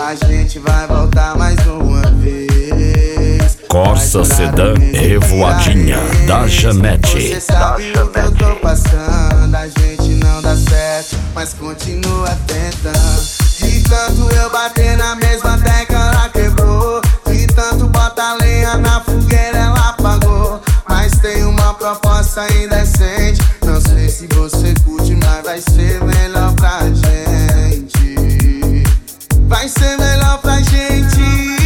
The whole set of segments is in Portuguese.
A gente vai voltar mais uma vez. Corsa Sedan Revoadinha da Janete. Você sabe o que eu tô passando. A gente não dá certo, mas continua tentando. De tanto eu bater na mesma tecla, ela quebrou. De tanto botar lenha na fogueira, ela apagou. Mas tem uma proposta indecente. Não sei se você curte, mas vai ser melhor pra gente. Vai ser melhor pra gente.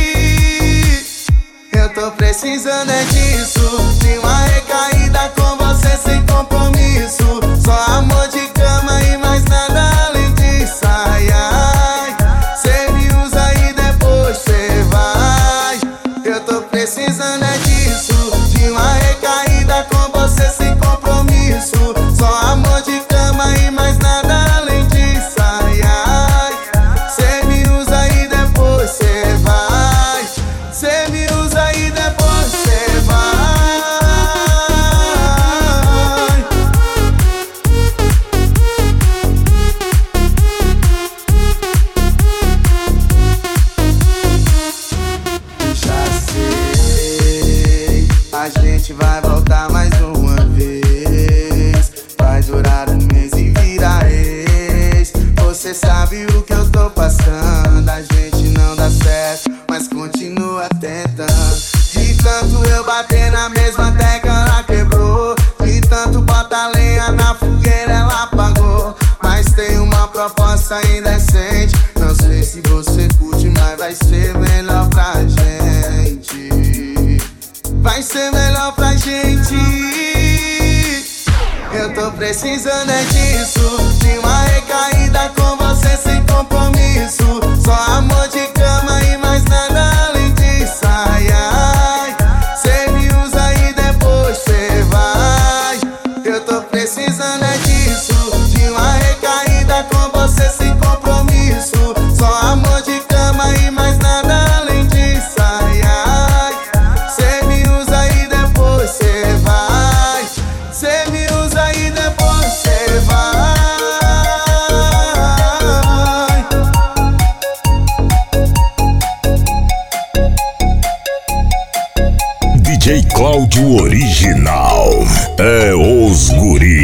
Eu tô precisando é disso, de uma recaída com você sem compromisso. Só amor de cama e mais nada além disso. Ai, ai, cê me usa e depois cê vai. Eu tô precisando é disso, de uma recaída com você sem compromisso. Só amor de cama e mais nada além disso. Ai, ai, cê me usa e depois cê vai. Cê me usa e depois cê vai. Já sei, a gente vai voltar mais uma vez. Vai durar um mês e vira ex. Você sabe o que eu tô passando. A gente não dá certo, mas continua tentando. De tanto eu bater na mesma tecla, ela quebrou. De tanto botar lenha na fogueira, ela apagou. Mas tem uma proposta indecente. Não sei se você curte, mas vai ser melhor pra gente. Vai ser melhor pra gente. Eu tô precisando é disso, de uma recaída com você sem compromisso. Só amor de cama e mais nada além disso. Ai, ai, cê me usa e depois cê vai. Eu tô precisando é disso, de uma recaída com você sem compromisso. Só amor de cama e mais nada além disso. Ai, ai, cê me usa e depois cê vai. Cê me usa e depois cê vai. DJ Cláudio Original é os guri.